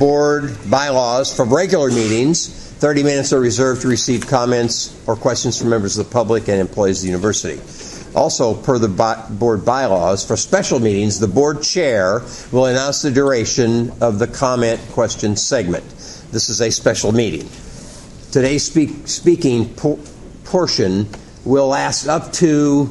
board bylaws, for regular meetings, 30 minutes are reserved to receive comments or questions from members of the public and employees of the university. Also, per the board bylaws, for special meetings, the board chair will announce the duration of the comment question segment. This is a special meeting. Today's speaking portion will last up to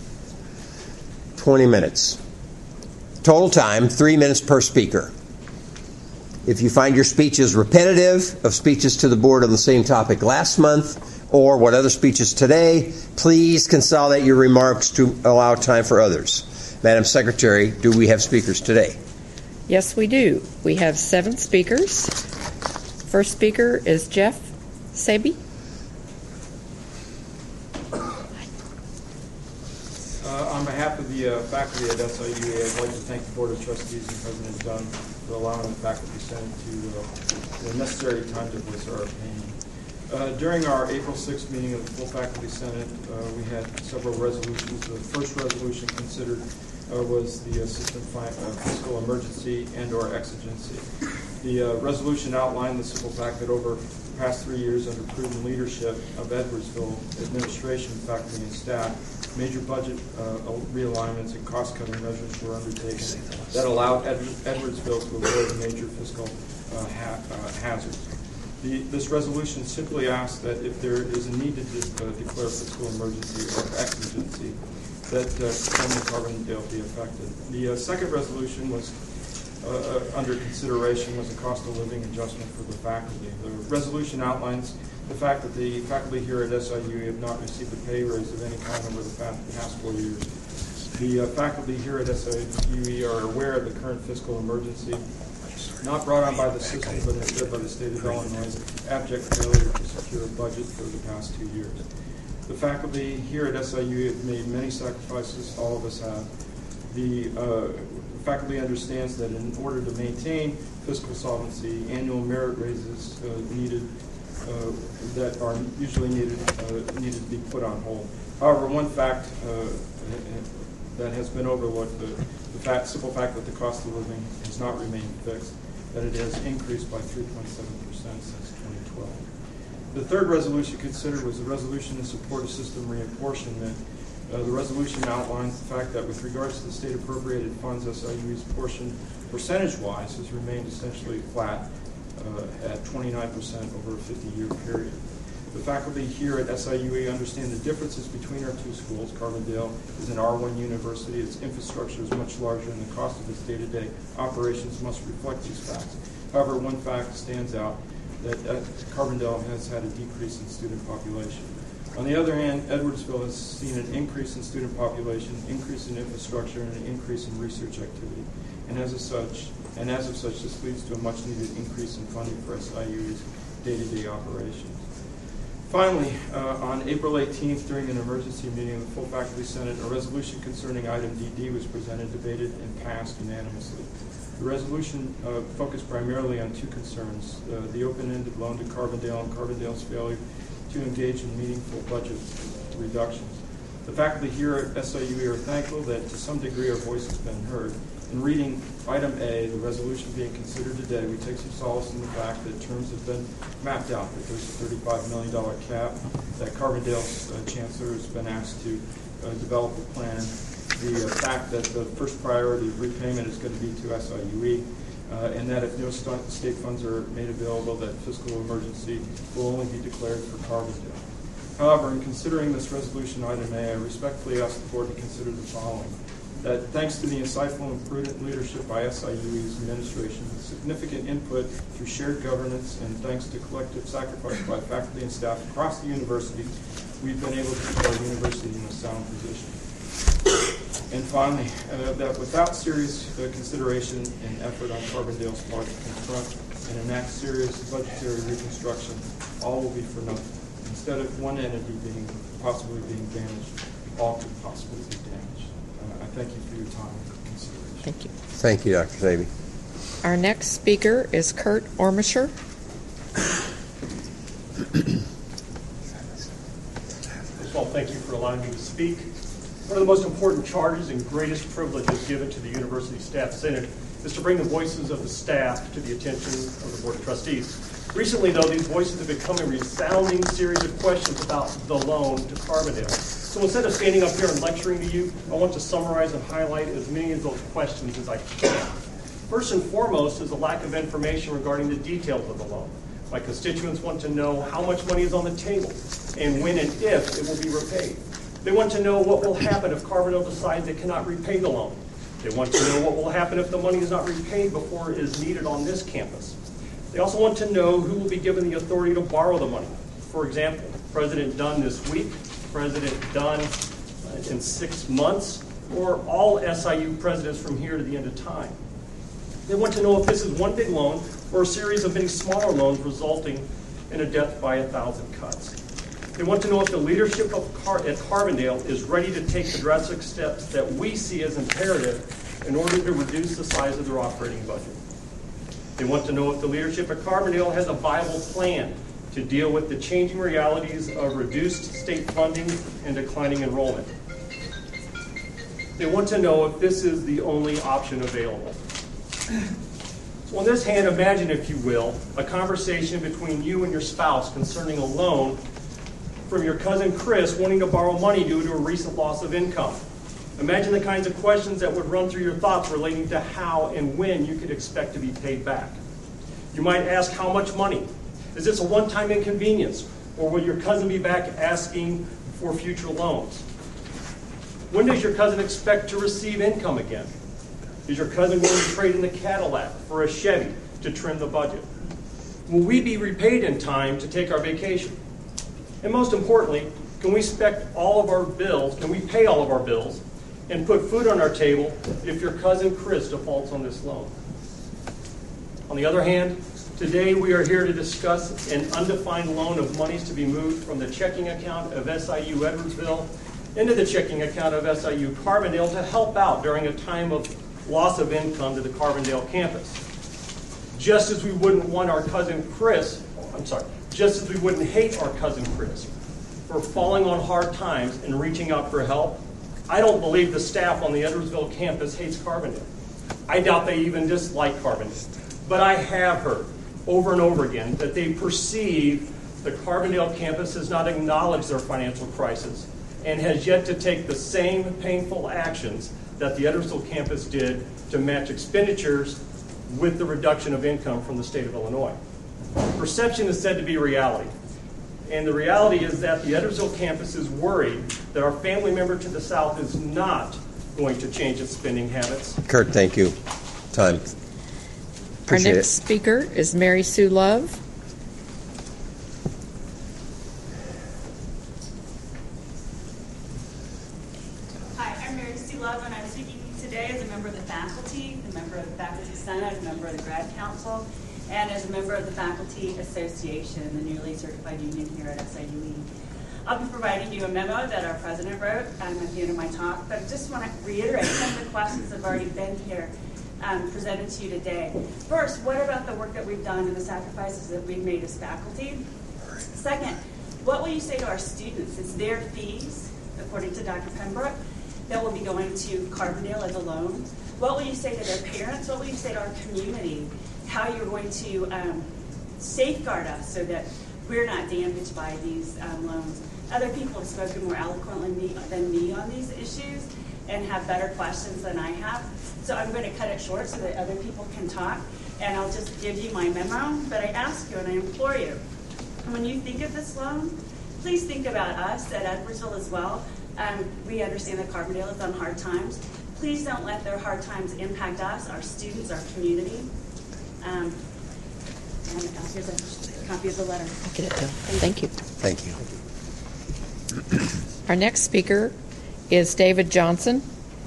20 minutes. Total time, 3 minutes per speaker. If you find your speeches repetitive of speeches to the board on the same topic last month or what other speeches today, please consolidate your remarks to allow time for others. Madam Secretary, do we have speakers today? Yes, we do. We have 7 speakers. First speaker is Jeff Saby. On behalf of the faculty at SIUA, I'd like to thank the Board of Trustees and President Dunn for allowing the Faculty Senate the necessary time to voice our opinion. During our April 6th meeting of the full Faculty Senate, we had several resolutions. The first resolution considered was the system fiscal emergency and or exigency. The resolution outlined the simple fact that over the past 3 years under prudent leadership of Edwardsville administration, faculty, and staff, major budget realignments and cost-cutting measures were undertaken that allowed Edwardsville to avoid major fiscal hazards. This resolution simply asks that if there is a need to declare fiscal emergency or exigency, that Carbondale be affected. The second resolution was under consideration was a cost of living adjustment for the faculty. The resolution outlines the fact that the faculty here at SIU have not received a pay raise of any kind over the past 4 years. The faculty here at SIU are aware of the current fiscal emergency, not brought on by the system, but instead by the state of Illinois' abject failure to secure a budget for the past 2 years. The faculty here at SIU have made many sacrifices, all of us have. The faculty understands that in order to maintain fiscal solvency, annual merit raises that are usually needed to be put on hold. However, one fact that has been overlooked, the simple fact that the cost of living has not remained fixed, that it has increased by 3.7% since 2012. The third resolution considered was the resolution to support a system reapportionment. The resolution outlines the fact that with regards to the state appropriated funds, SIU's portion percentage-wise has remained essentially flat at 29% over a 50-year period. The faculty here at SIUA understand the differences between our two schools. Carbondale is an R1 university. Its infrastructure is much larger, and the cost of its day-to-day operations must reflect these facts. However, one fact stands out, that Carbondale has had a decrease in student population. On the other hand, Edwardsville has seen an increase in student population, increase in infrastructure, and an increase in research activity. And as of such, this leads to a much-needed increase in funding for SIU's day-to-day operations. Finally, on April 18th, during an emergency meeting of the full Faculty Senate, a resolution concerning item DD was presented, debated, and passed unanimously. The resolution focused primarily on two concerns, the open-ended loan to Carbondale and Carbondale's failure to engage in meaningful budget reductions. The faculty here at SIU are thankful that to some degree our voice has been heard. In reading item A, the resolution being considered today, we take some solace in the fact that terms have been mapped out, that there's a $35 million cap, that Carbondale's chancellor has been asked to develop a plan, the fact that the first priority of repayment is going to be to SIUE, and that if no state funds are made available, that fiscal emergency will only be declared for Carbondale. However, in considering this resolution item A, I respectfully ask the board to consider the following. That thanks to the insightful and prudent leadership by SIUE's administration, significant input through shared governance, and thanks to collective sacrifice by faculty and staff across the university, we've been able to keep our university in a sound position. And finally, that without serious consideration and effort on Carbondale's part to confront and enact serious budgetary reconstruction, all will be for nothing. Instead of one entity possibly being damaged, all could possibly be damaged. I thank you for your time and consideration. Thank you. Thank you, Dr. Saby. Our next speaker is Kurt Ormischer. First of all, thank you for allowing me to speak. One of the most important charges and greatest privileges given to the University Staff Senate is to bring the voices of the staff to the attention of the Board of Trustees. Recently, though, these voices have become a resounding series of questions about the loan to Carbondale. So instead of standing up here and lecturing to you, I want to summarize and highlight as many of those questions as I can. First and foremost is a lack of information regarding the details of the loan. My constituents want to know how much money is on the table and when and if it will be repaid. They want to know what will happen if Carbondale decides they cannot repay the loan. They want to know what will happen if the money is not repaid before it is needed on this campus. They also want to know who will be given the authority to borrow the money. For example, President Dunn this week, President Dunn in 6 months, or all SIU presidents from here to the end of time. They want to know if this is one big loan or a series of many smaller loans resulting in a death by 1,000 cuts. They want to know if the leadership at Carbondale is ready to take the drastic steps that we see as imperative in order to reduce the size of their operating budget. They want to know if the leadership at Carbondale has a viable plan to deal with the changing realities of reduced state funding and declining enrollment. They want to know if this is the only option available. So on this hand, imagine, if you will, a conversation between you and your spouse concerning a loan from your cousin Chris wanting to borrow money due to a recent loss of income. Imagine the kinds of questions that would run through your thoughts relating to how and when you could expect to be paid back. You might ask, how much money? Is this a one-time inconvenience, or will your cousin be back asking for future loans? When does your cousin expect to receive income again? Is your cousin going to trade in the Cadillac for a Chevy to trim the budget? Will we be repaid in time to take our vacation? And most importantly, can we pay all of our bills and put food on our table if your cousin Chris defaults on this loan? On the other hand, today we are here to discuss an undefined loan of monies to be moved from the checking account of SIU Edwardsville into the checking account of SIU Carbondale to help out during a time of loss of income to the Carbondale campus. Just as we wouldn't hate our cousin Chris for falling on hard times and reaching out for help, I don't believe the staff on the Edwardsville campus hates Carbondale. I doubt they even dislike Carbondale. But I have heard over and over again that they perceive the Carbondale campus has not acknowledged their financial crisis and has yet to take the same painful actions that the Edwardsville campus did to match expenditures with the reduction of income from the state of Illinois. Perception is said to be reality. And the reality is that the Edwardsville campus is worried that our family member to the south is not going to change its spending habits. Kurt, thank you. Time. Our Appreciate next speaker is Mary Sue Love. Hi, I'm Mary Sue Love, and I'm speaking today as a member of the faculty, a member of the Faculty Senate, a member of the Grad Council, and as a member of the Faculty Association, the newly certified union here at SIUE. I'll be providing you a memo that our president wrote at the end of my talk, but I just want to reiterate some of the questions that have already been here presented to you today. First, what about the work that we've done and the sacrifices that we've made as faculty? Second, what will you say to our students? It's their fees, according to Dr. Pembroke, that will be going to Carbondale as a loan. What will you say to their parents? What will you say to our community? How you're going to safeguard us so that we're not damaged by these loans. Other people have spoken more eloquently than me on these issues and have better questions than I have. So I'm going to cut it short so that other people can talk. And I'll just give you my memo. But I ask you and I implore you, when you think of this loan, please think about us at Edwardsville as well. We understand that Carbondale is on hard times. Please don't let their hard times impact us, our students, our community. And here's a copy of the letter. I'll get it done. Thank you. Thank you. Our next speaker is David Johnson.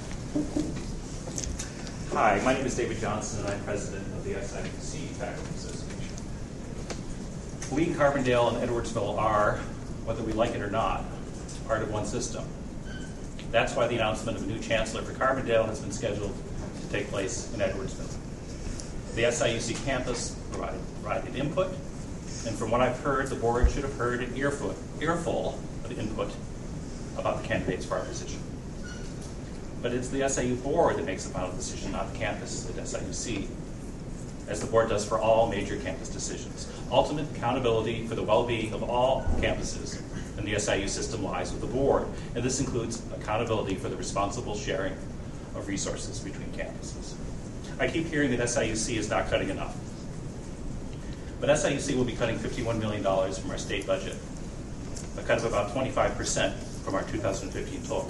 Hi, my name is David Johnson, and I'm president of the SIUC Faculty Association. We, Carbondale and Edwardsville, are, whether we like it or not, part of one system. That's why the announcement of a new chancellor for Carbondale has been scheduled to take place in Edwardsville. The SIUC campus provided input, and from what I've heard, the board should have heard an earful of input about the candidates for our position. but it's the SIU board that makes the final decision, not the campus at SIUC, as the board does for all major campus decisions. Ultimate accountability for the well-being of all campuses in the SIU system lies with the board, and this includes accountability for the responsible sharing of resources between campuses. I keep hearing that SIUC is not cutting enough, but SIUC will be cutting $51 million from our state budget, a cut of about 25% from our 2015 total.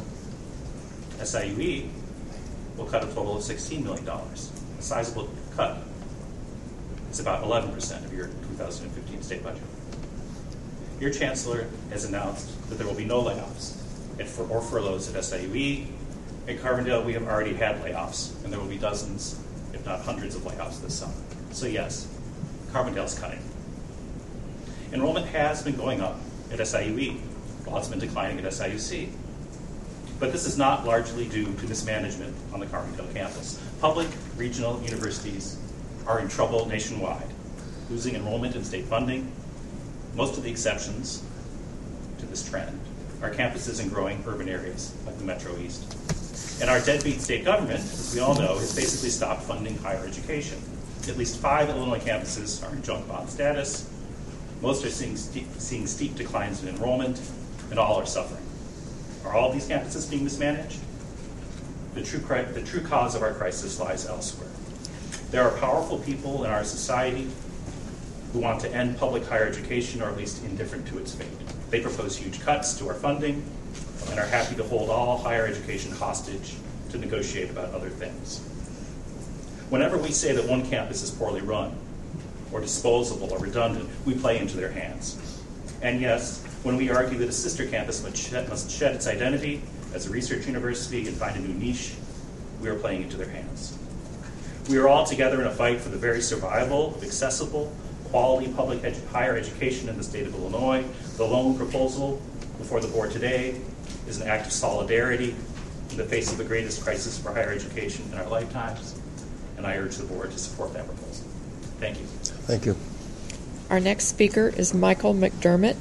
SIUE will cut a total of $16 million, a sizable cut. It's about 11% of your 2015 state budget. Your chancellor has announced that there will be no layoffs or furloughs at SIUE. At Carbondale, we have already had layoffs, and there will be dozens, if not hundreds, of layoffs this summer. So yes, Carbondale's cutting. Enrollment has been going up at SIUE, while it's been declining at SIUC. But this is not largely due to mismanagement on the Carbondale campus. Public regional universities are in trouble nationwide, losing enrollment and state funding. Most of the exceptions to this trend are campuses in growing urban areas like the Metro East. And our deadbeat state government, as we all know, has basically stopped funding higher education. At least 5 Illinois campuses are in junk bond status. Most are seeing steep declines in enrollment, and all are suffering. Are all these campuses being mismanaged? The true cause of our crisis lies elsewhere. There are powerful people in our society who want to end public higher education, or at least indifferent to its fate. They propose huge cuts to our funding and are happy to hold all higher education hostage to negotiate about other things. Whenever we say that one campus is poorly run, or disposable, or redundant, we play into their hands. And yes, when we argue that a sister campus must shed its identity as a research university and find a new niche, we are playing into their hands. We are all together in a fight for the very survival of accessible, quality public higher education in the state of Illinois. The loan proposal before the board today is an act of solidarity in the face of the greatest crisis for higher education in our lifetimes, and I urge the board to support that proposal. Thank you. Thank you. Our next speaker is Michael McDermott.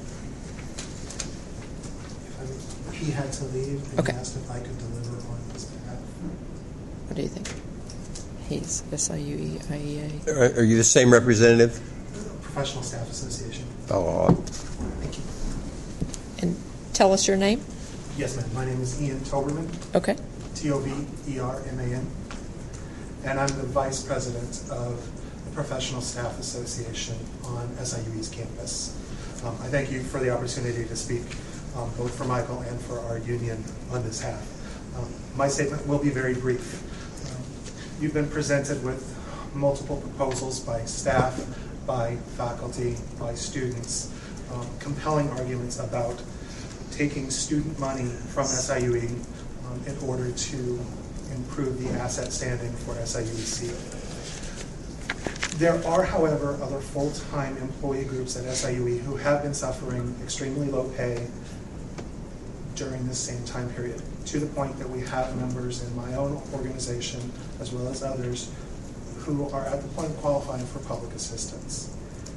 He had to leave, and Okay. he asked if I could deliver on his behalf. What do you think? He's SIUE, IEA. Are you the same representative? Professional Staff Association. Oh, Thank you. And tell us your name. Yes, ma'am. My name is Ian Toberman, Okay. Toberman, and I'm the Vice President of the Professional Staff Association on SIUE's campus. I thank you for the opportunity to speak both for Michael and for our union on this half. My statement will be very brief. You've been presented with multiple proposals by staff, by faculty, by students, compelling arguments about taking student money from SIUE in order to improve the asset standing for SIUEC. There are, however, other full-time employee groups at SIUE who have been suffering extremely low pay during this same time period, to the point that we have members in my own organization, as well as others, who are at the point of qualifying for public assistance.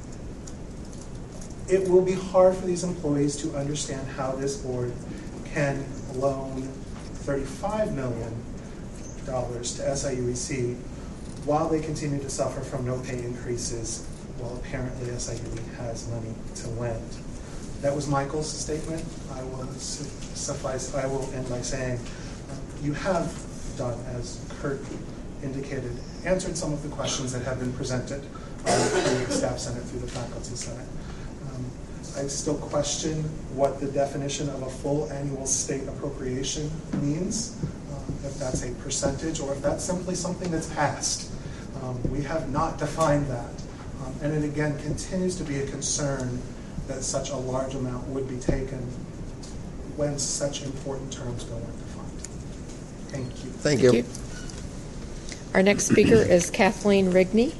It will be hard for these employees to understand how this board can loan $35 million to SIUEC while they continue to suffer from no pay increases, while apparently SIUE has money to lend. That was Michael's statement. I will end by saying you have done, as Kurt indicated, answered some of the questions that have been presented through the Staff Senate, through the Faculty Senate. I still question what the definition of a full annual state appropriation means, if that's a percentage or if that's simply something that's passed. We have not defined that. And it again continues to be a concern that such a large amount would be taken when such important terms go undefined. Thank you. thank you. Our next speaker is Kathleen Rigney.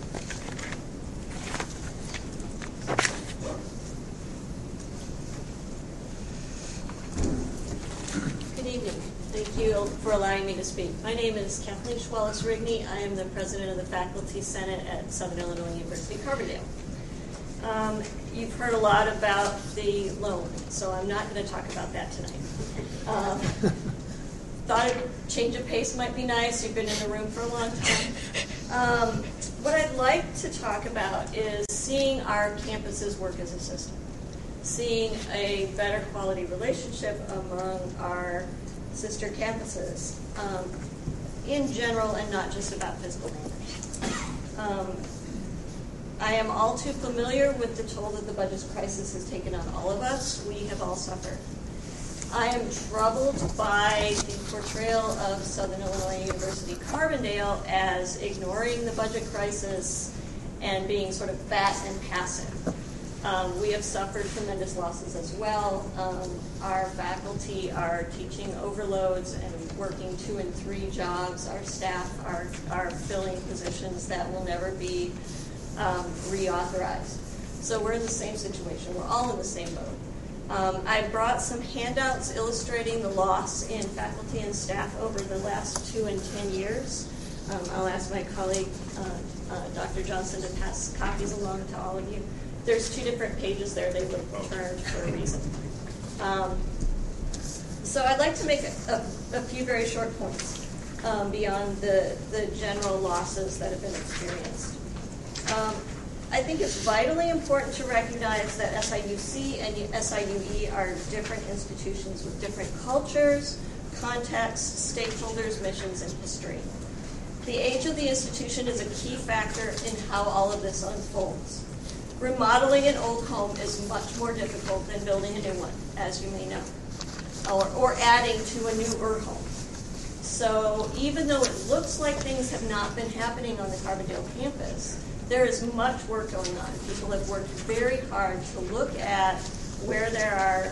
Good evening. Thank you for allowing me to speak. My name is Kathleen Schwalis Rigney. I am the president of the Faculty Senate at Southern Illinois University Carbondale. You've heard a lot about the loan, so I'm not going to talk about that tonight. thought a change of pace might be nice. You've been in the room for a long time. What I'd like to talk about is seeing our campuses work as a system, seeing a better quality relationship among our sister campuses in general, and not just about physical borders. I am all too familiar with the toll that the budget crisis has taken on all of us. We have all suffered. I am troubled by the portrayal of Southern Illinois University Carbondale as ignoring the budget crisis and being sort of fat and passive. We have suffered tremendous losses as well. Our faculty are teaching overloads and working 2 and 3 jobs. Our staff are filling positions that will never be reauthorized. So we're in the same situation. We're all in the same boat. I brought some handouts illustrating the loss in faculty and staff over the last 2 and 10 years. I'll ask my colleague, Dr. Johnson, to pass copies along to all of you. There's 2 different pages there. They were returned for a reason. So I'd like to make a few very short points beyond the general losses that have been experienced. I think it's vitally important to recognize that SIUC and SIUE are different institutions with different cultures, contexts, stakeholders, missions, and history. The age of the institution is a key factor in how all of this unfolds. Remodeling an old home is much more difficult than building a new one, as you may know, or adding to a newer home. So even though it looks like things have not been happening on the Carbondale campus, there is much work going on. People have worked very hard to look at where there are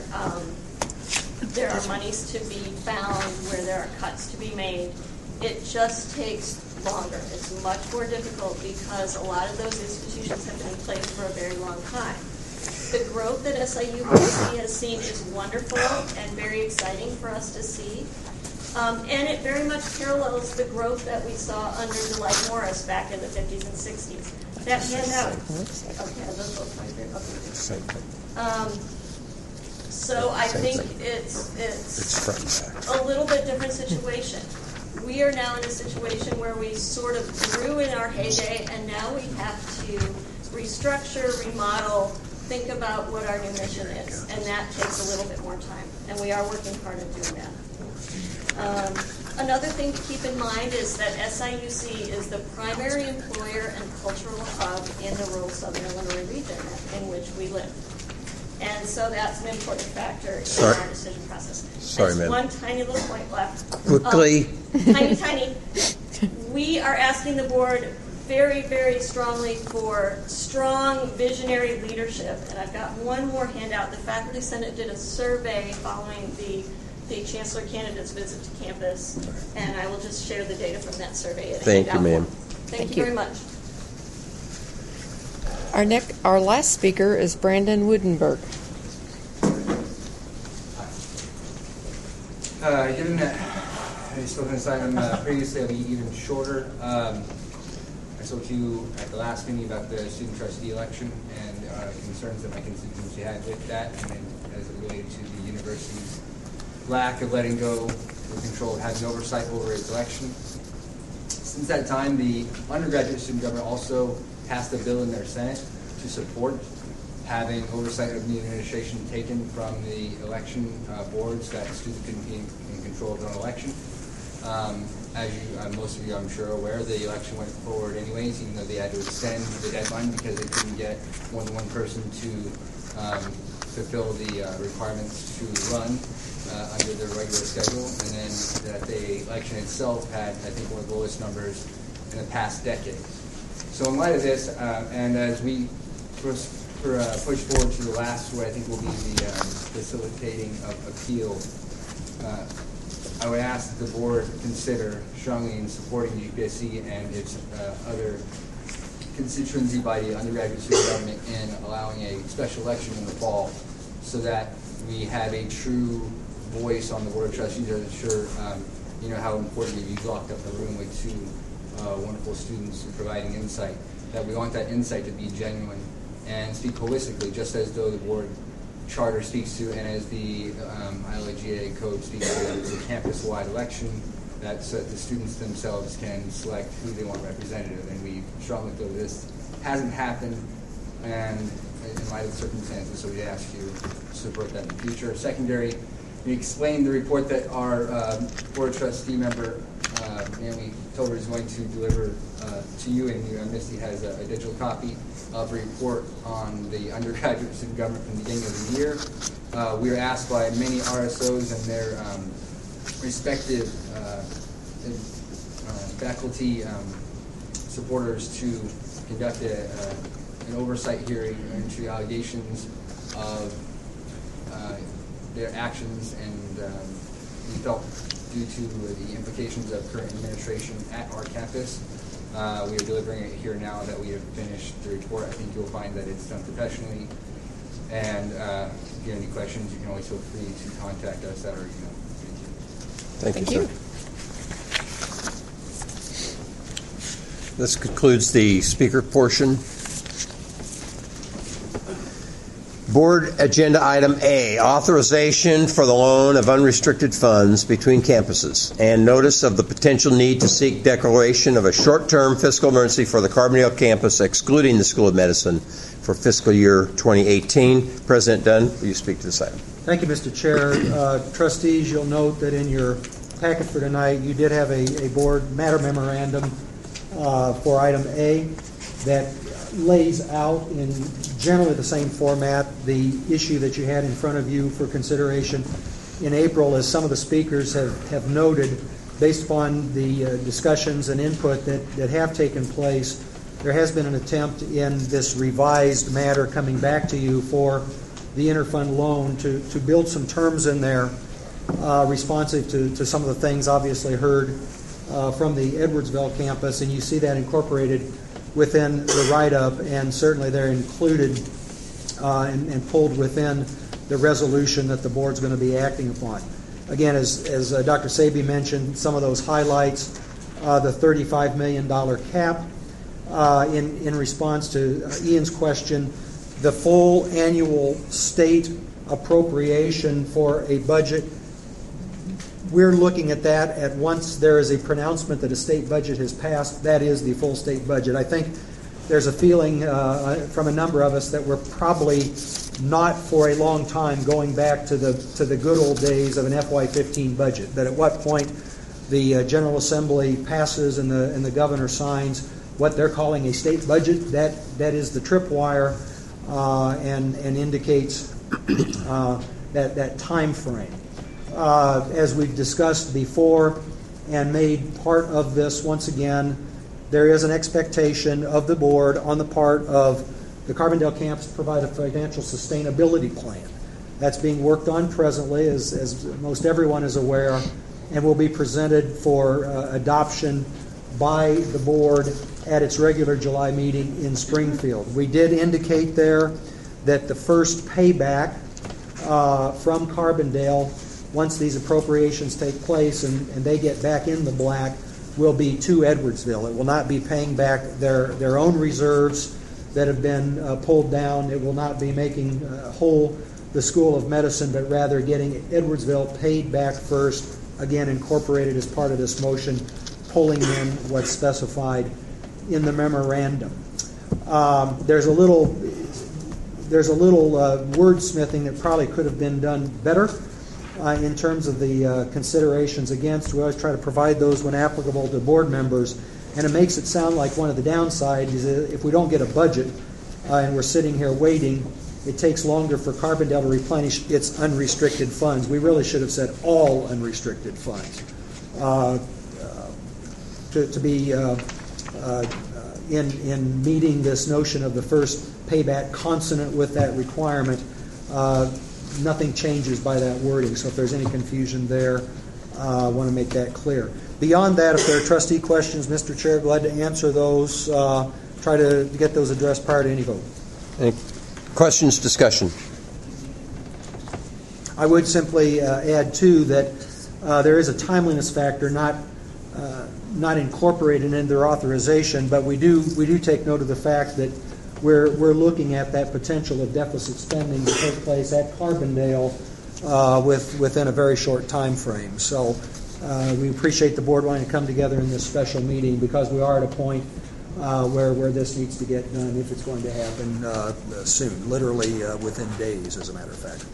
monies to be found, where there are cuts to be made. It just takes longer. It's much more difficult because a lot of those institutions have been in place for a very long time. The growth that SIUC has seen is wonderful and very exciting for us to see. And it very much parallels the growth that we saw under Dwight Morris back in the 50s and 60s. That handout. Okay, those both right there. Okay. So I think it's a little bit different situation. We are now in a situation where we sort of grew in our heyday, and now we have to restructure, remodel, think about what our new mission is, and that takes a little bit more time, and we are working hard at doing that. Another thing to keep in mind is that SIUC is the primary employer and cultural hub in the rural Southern Illinois region in which we live. And so that's an important factor in our decision process. Sorry, There's ma'am. one tiny little point left. Quickly. Tiny. We are asking the board very, very strongly for strong visionary leadership. And I've got one more handout. The Faculty Senate did a survey following the Chancellor candidate's visit to campus, and I will just share the data from that survey. Thank you, ma'am. Thank you very much. Our last speaker is Brandon Woodenberg. Given that I spoke on this item previously, I'll be even shorter. I spoke to you at the last meeting about the student trustee election and concerns that my constituency had with that, and as it related to the university's lack of letting go of control, having oversight over its election. Since that time, the undergraduate student government also passed a bill in their Senate to support having oversight of the administration taken from the election boards, that students can be in control of their own election. As you, most of you, I'm sure, are aware, the election went forward anyways, even though they had to extend the deadline because they couldn't get more than one person to fulfill the requirements to run under their regular schedule, and then that the election itself had, I think, one of the lowest numbers in the past decade. So in light of this, and as we push forward to the last, what I think will be the facilitating of appeal, I would ask that the board consider strongly in supporting GPSC and its other constituency body, undergraduate student government, in allowing a special election in the fall so that we have a true voice on the Board of Trustees. I'm sure you know how important it is. You locked up the room with 2 wonderful students providing insight, that we want that insight to be genuine and speak holistically, just as though the board charter speaks to, and as the ILGA code speaks to, the campus-wide election, that the students themselves can select who they want representative. And we strongly feel this hasn't happened, and in light of the circumstances, so we ask you to support that in the future. Secondary, we explained the report that our board trustee member, Naomi Tolbert, is going to deliver to you, and Misty has a digital copy of a report on the undergraduate student government from the beginning of the year. We were asked by many RSOs and their respective faculty supporters to conduct an oversight hearing into allegations of their actions, and we felt due to the implications of current administration at our campus, we are delivering it here now that we have finished the report. I think you'll find that it's done professionally, and if you have any questions, you can always feel free to contact us at our email. Thank you. Thank you, sir. This concludes the speaker portion. Board Agenda Item A, authorization for the loan of unrestricted funds between campuses and notice of the potential need to seek declaration of a short-term fiscal emergency for the Carbondale campus, excluding the School of Medicine, for fiscal year 2018. President Dunn, will you speak to this item? Thank you, Mr. Chair. Trustees, you'll note that in your packet for tonight, you did have a board matter memorandum for Item A that lays out in generally the same format the issue that you had in front of you for consideration in April. As some of the speakers have noted, based upon the discussions and input that have taken place, there has been an attempt in this revised matter coming back to you for the interfund loan to build some terms in there responsive to some of the things obviously heard from the Edwardsville campus, and you see that incorporated within the write-up, and certainly they're included and pulled within the resolution that the board's going to be acting upon. Again, as Dr. Saby mentioned, some of those highlights, the $35 million cap, in response to Ian's question, the full annual state appropriation for a budget. We're looking at that at once there is a pronouncement that a state budget has passed. That is the full state budget. I think there's a feeling from a number of us that we're probably not for a long time going back to the good old days of an FY15 budget. That at what point the General Assembly passes and the governor signs what they're calling a state budget. That is the tripwire and indicates that time frame. As we've discussed before and made part of this once again, there is an expectation of the board on the part of the Carbondale campus to provide a financial sustainability plan. That's being worked on presently, as most everyone is aware, and will be presented for adoption by the board at its regular July meeting in Springfield. We did indicate there that the first payback from Carbondale, once these appropriations take place and they get back in the black, will be to Edwardsville. It will not be paying back their own reserves that have been pulled down. It will not be making whole the School of Medicine, but rather getting Edwardsville paid back first, again incorporated as part of this motion, pulling in what's specified in the memorandum. There's a little wordsmithing that probably could have been done better in terms of the considerations against. We always try to provide those when applicable to board members, and it makes it sound like one of the downsides is if we don't get a budget and we're sitting here waiting, it takes longer for Carbondale to replenish its unrestricted funds. We really should have said all unrestricted funds to be in meeting this notion of the first payback consonant with that requirement. Nothing changes by that wording, so if there's any confusion there, I want to make that clear. Beyond that, if there are trustee questions, Mr. Chair, glad to answer those. Try to get those addressed prior to any vote. Any questions, discussion? I would simply add, too, that there is a timeliness factor not incorporated in their authorization, but we do take note of the fact that we're looking at that potential of deficit spending to take place at Carbondale within a very short time frame. So we appreciate the board wanting to come together in this special meeting because we are at a point where this needs to get done if it's going to happen soon, literally within days, as a matter of fact.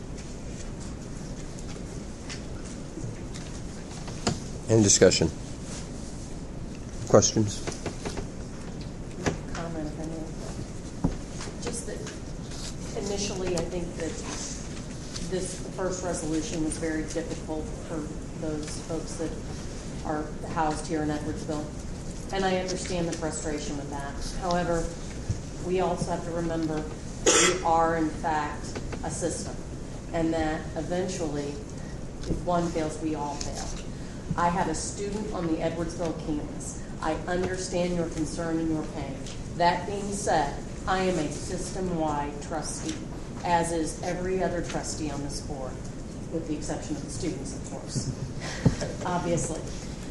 Any discussion? Questions? Comment, if any. Just that initially, I think that this first resolution was very difficult for those folks that are housed here in Edwardsville. And I understand the frustration with that. However, we also have to remember we are, in fact, a system. And that eventually, if one fails, we all fail. I have a student on the Edwardsville campus. I understand your concern and your pain. That being said, I am a system-wide trustee, as is every other trustee on this board, with the exception of the students, of course, obviously.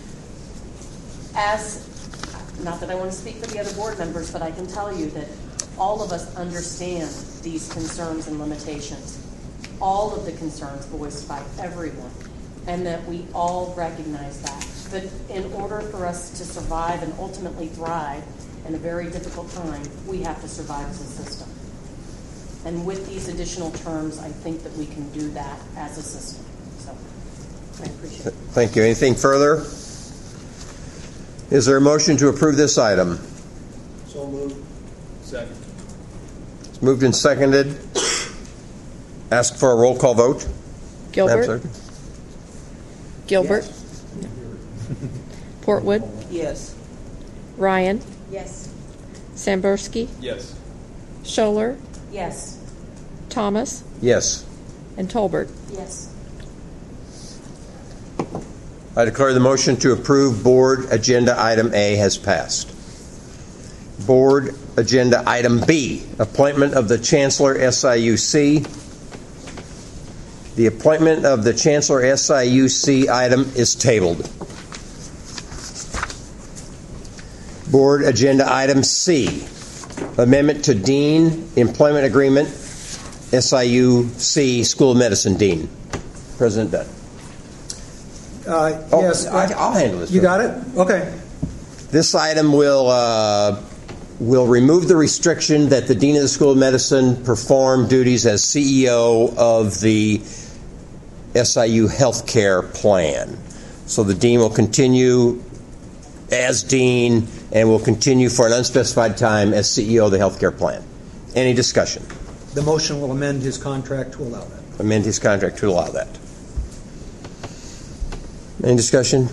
Not that I want to speak for the other board members, but I can tell you that all of us understand these concerns and limitations, all of the concerns voiced by everyone, and that we all recognize that. But in order for us to survive and ultimately thrive in a very difficult time, we have to survive as a system. And with these additional terms, I think that we can do that as a system. So I appreciate it. Thank you. Anything further? Is there a motion to approve this item? So moved. Second. It's moved and seconded. Ask for a roll call vote. Gilbert? Madam Secretary? Gilbert? Yes. Portwood? Yes. Ryan? Yes. Sambursky? Yes. Scholler? Yes. Thomas? Yes. And Tolbert? Yes. I declare the motion to approve Board Agenda Item A has passed. Board Agenda Item B, appointment of the Chancellor SIUC. The appointment of the Chancellor SIUC item is tabled. Board Agenda Item C, amendment to Dean Employment Agreement, SIUC School of Medicine Dean. President Dunn. Yes. I'll handle this. You got it? Okay. This item will remove the restriction that the Dean of the School of Medicine perform duties as CEO of the SIU Healthcare Plan. So the Dean will continue as Dean and will continue for an unspecified time as CEO of the Healthcare Plan. Any discussion? The motion will amend his contract to allow that. Amend his contract to allow that. Any discussion?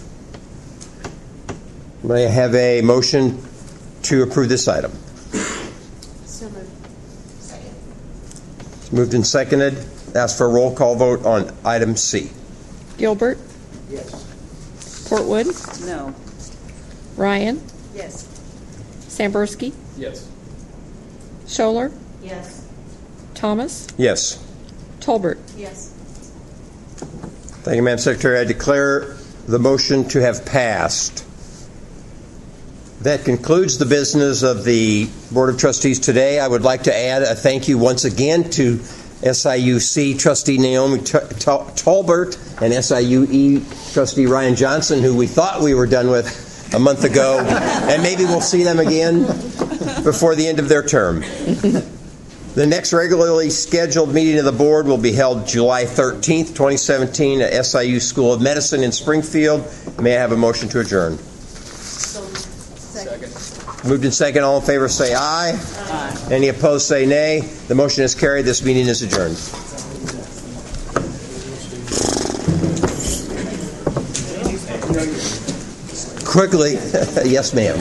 May I have a motion to approve this item? So moved. Second. It's moved and seconded. Ask for a roll call vote on item C. Gilbert? Yes. Portwood? No. Ryan? Yes. Sambursky? Yes. Scholler? Yes. Thomas? Yes. Tolbert? Yes. Thank you, Madam Secretary. I declare the motion to have passed. That concludes the business of the Board of Trustees today. I would like to add a thank you once again to SIUC Trustee Naomi Tolbert and SIUE Trustee Ryan Johnson, who we thought we were done with a month ago, and maybe we'll see them again before the end of their term. The next regularly scheduled meeting of the board will be held July 13th, 2017 at SIU School of Medicine in Springfield. May I have a motion to adjourn? Second. Moved in second. All in favor say aye. Aye. Any opposed say nay. The motion is carried. This meeting is adjourned. Quickly. Yes, ma'am.